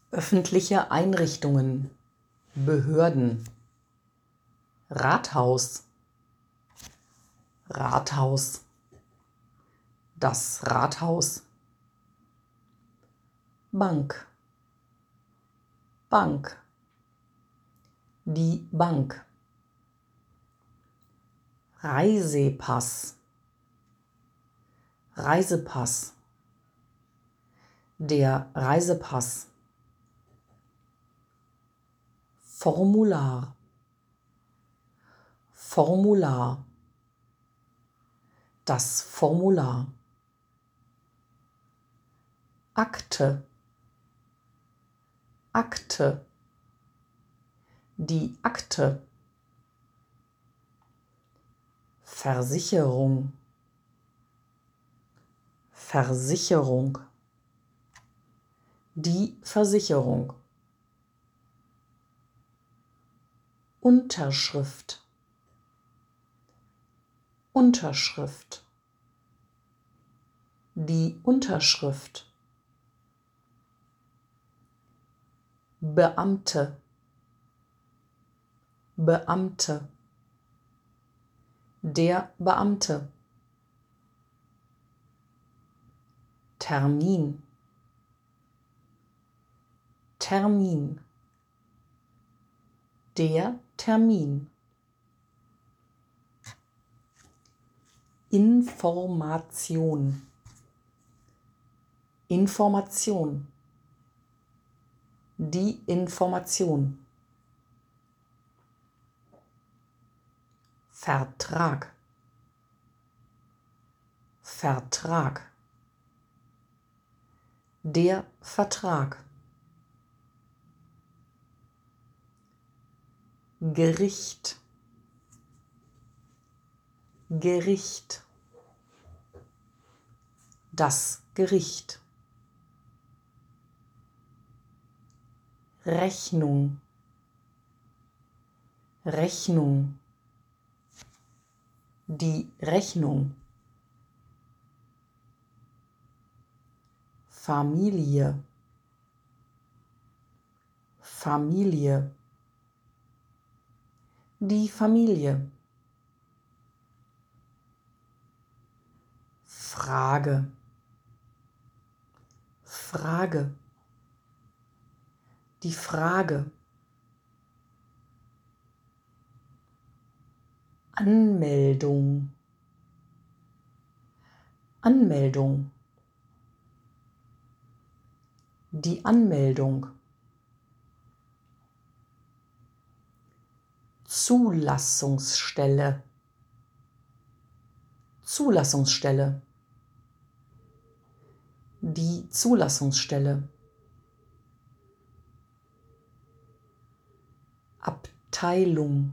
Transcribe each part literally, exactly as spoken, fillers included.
Öffentliche Einrichtungen, Behörden, Rathaus, Rathaus, das Rathaus, Bank, Bank, die Bank, Reisepass, Reisepass, der Reisepass, Formular, Formular, das Formular, Akte, Akte, die Akte, Versicherung, Versicherung, die Versicherung, Unterschrift, Unterschrift, die Unterschrift, Beamte, Beamte, der Beamte, Termin, Termin, der Termin, Information, Information, die Information, Vertrag, Vertrag, der Vertrag, Gericht, Gericht, das Gericht, Rechnung, Rechnung, die Rechnung, Familie, Familie, die Familie, Frage, Frage, die Frage, Anmeldung, Anmeldung, die Anmeldung, Zulassungsstelle, Zulassungsstelle, die Zulassungsstelle, Abteilung,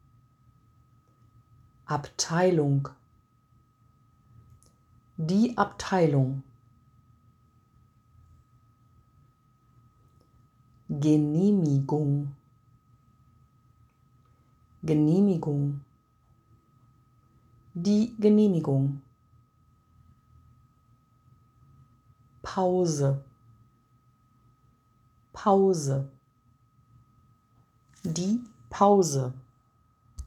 Abteilung, die Abteilung, Genehmigung, Genehmigung, die Genehmigung, Pause, Pause, die Pause.